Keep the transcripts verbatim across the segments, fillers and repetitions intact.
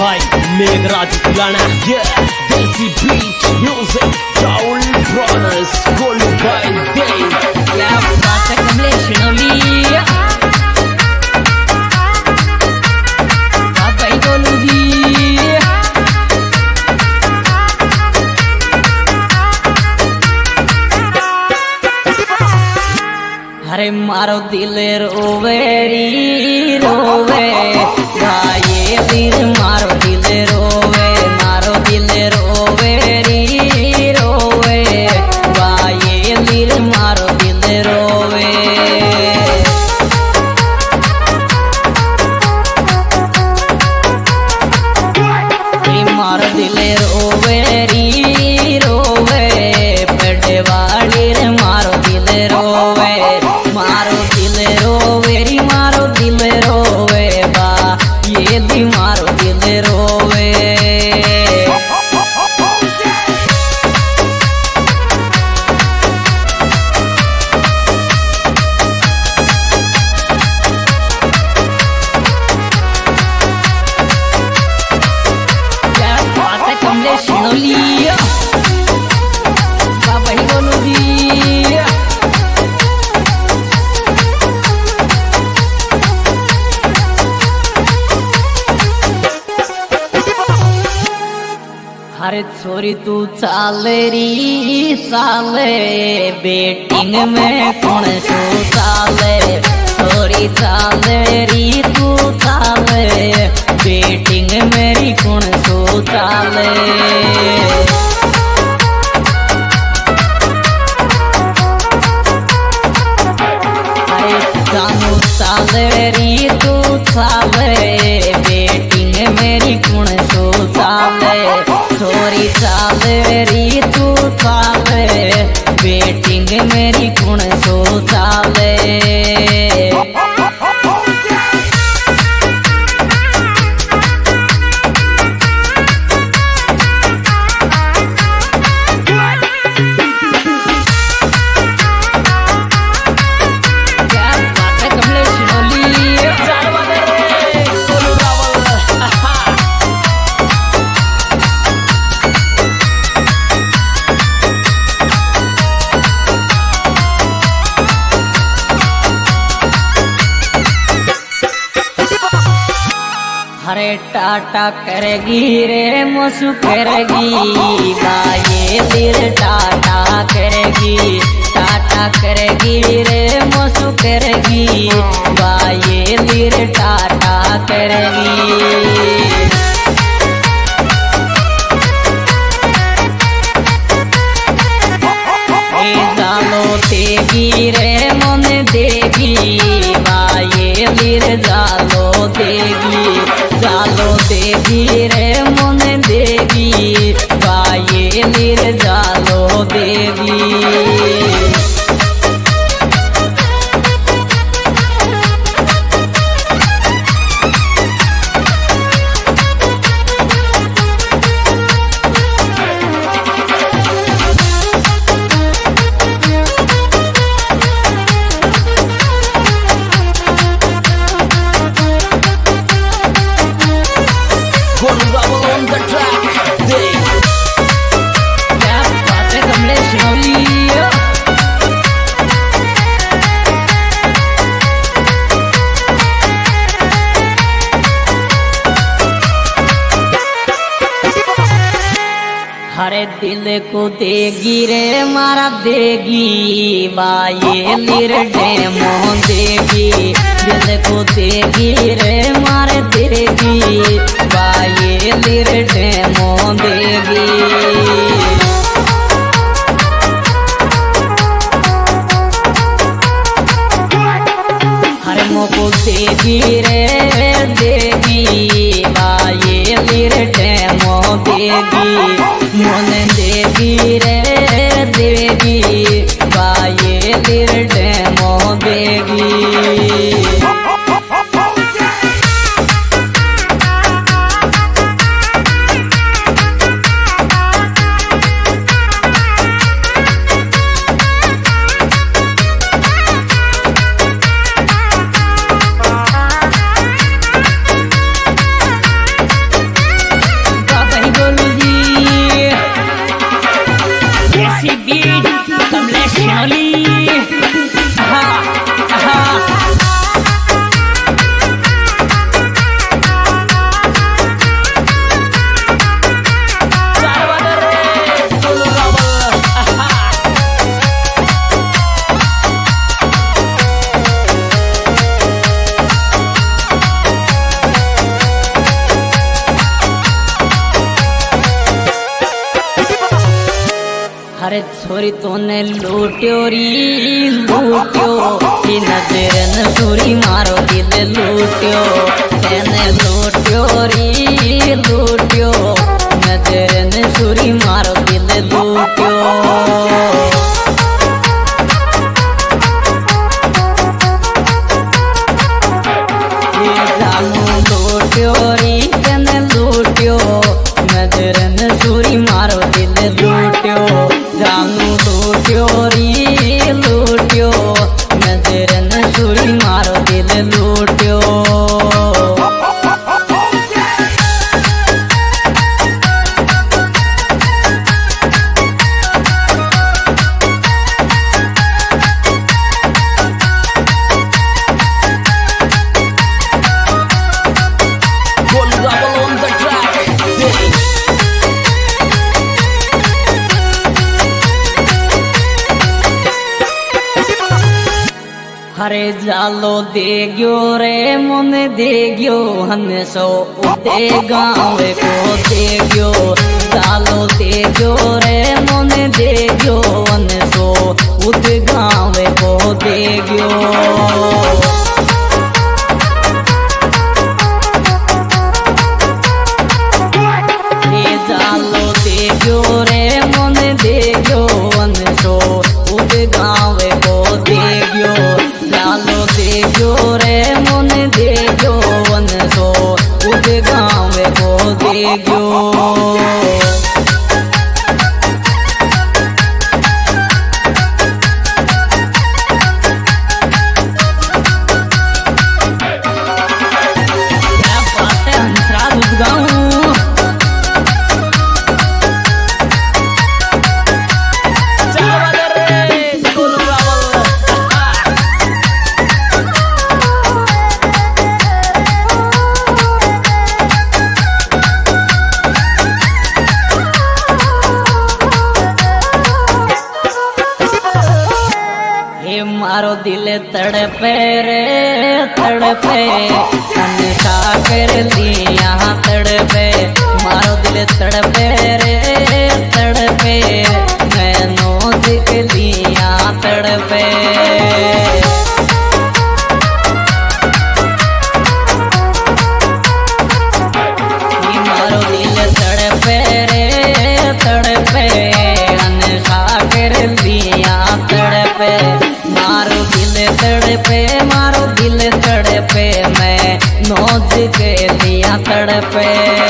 भाई मेघराज गुलाना, देसी beat music, Rahul brothers, Golu भाई देव। क्या बात है कमलेश नोली, भाई गोलू जी। अरे मारो दिल रोवे री रोवे भाई दिल, मारो दिल रोवे, मारो दिल रोवे री रोवे भाई दिल, मारो दिल रोवे। मारो दिल रोवे री रोवे पेड़े वाली रे, मारो दिल रोवे, मारो दिल रोवे री, मारो दिल रोवे बा ये दी, मारो दिल रोवे। क्या बात है कमलेश नोली, बाबा ही गोलू जी। अरे छोरी तू चाले री चाले, बेटिंग में कौन सो चाले, छोरी चाले री तू चाले, बेटिंग मेरी कौन सो चाले। अरे जानू चाले री तू चाले, बेटिंग मेरी कौन सो चाले, छोरी चाले री तू चाले, बेटिंग मेरी कौन सो चाले। क्या बात है कमलेश नोली, अरे टाटा करेगी रे मसू करेगी बाये दिल, टाटा करेगी, टाटा करेगी रे मसू करेगी बाये दिल, टाटा करेगी। जालो देगी रे मन देगी बाये दिल, जालो देगी, जालो देगी रे मन देगी बाये दिल, जालो देगी। क्या बात है कमलेश नोली, हरे दिल को देगी रे मारा देगी बाये लिर डेमो देगी, दिल को देगी रे मारे देगी बाये लिर डेमो देगी। हरे मोको देगी रे देगी बाये लिर डेमो देगी, मन देगी रे देगी बाये लिर डेमो देगी। अरे छोरी तूने लूट्यो री लूट्यो की नजर न छोरी मारो दिल लूट्यो तेने लूट्यो री लूट्यो नजर न छोरी मारो दिल लूट्यो लूट्यो री तेने लूट्यो नजर न छोरी मारो दिल लूट्यो जानू लूट्यो री लूट्यो नजर न छुरी मारो दिल लूट्यो हरे जालो दे गयो रे मन दे गयो हने सो उदे गाँव को दे गयो जालो दे गयो रे मन दे गयो हने सो उदे गाँव को दे गयो जालो दे गयो रे मन दे गयो हने सो उदे गाँव को दे गयो जालो दे गयो रे मन दे गयो वन सो उद गाँव को दे गयो क्या बात है हंसराज उद गाँव मारो दिल तड़पे रे तड़पे नशा कर लिया तड़पे मारो दिल तड़पे रे तड़पे मैं नोच के लिया तड़पे मारो दिल तड़पे रे तड़पे नशा कर लिया तड़पे मारो दिल तड़पे मारो दिल तड़पे मैं नोच के लिया तड़पे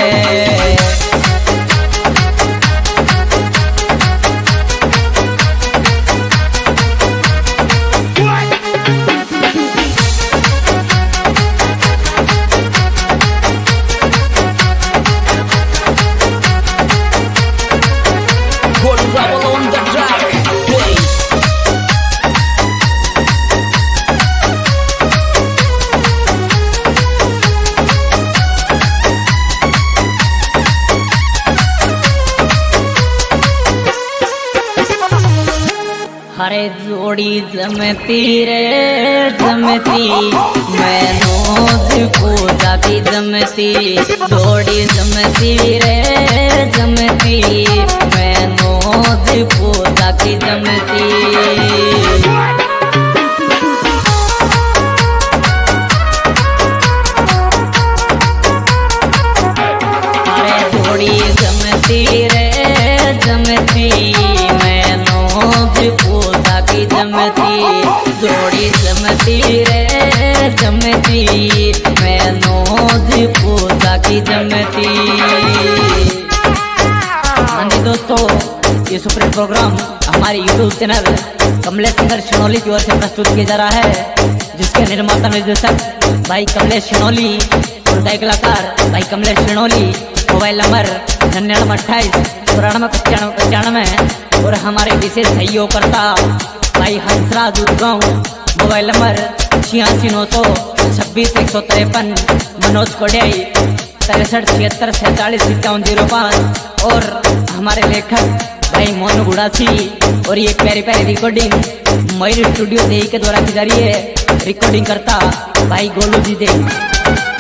हरे जोड़ी जमती रे जमती मैं नोज पूजा की जमती जोड़ी जमती रे जमती मैं नोज पूजा की जमती हरे जोड़ी जमती रे जमती मैं नोज पूजा की जमती जोड़ी जमती रे जमती मैं नोज पूजा की जमती हाँ जी दोस्तों ये सुपर प्रोग्राम हमारे YouTube channel Kamlesh singer Shinoli की ओर से प्रस्तुत किया जा रहा है जिसके निर्माता निर्देशक भाई कमलेश शिनोली और गायक कलाकार भाई कमलेश शिनोली मोबाइल नंबर निन्यानवे अट्ठाईस चौरानवे पचानवे पचानवे और हमारे विशेष सहयोगकर्ता भाई हंसराज उदगांव मोबाइल नंबर छियासी नौ सौ छब्बीस एक सौ तिरपन मनोज कोडियाई तिरसठ छिहत्तर सैंतालीस इक्यावन जीरो पाँच और हमारे लेखक भाई मोनू गुड़ासी और ये प्यारी प्यारी रिकॉर्डिंग मयूर स्टूडियो देही के द्वारा की जा रही है रिकॉर्डिंग करता भाई गोलू जी दे।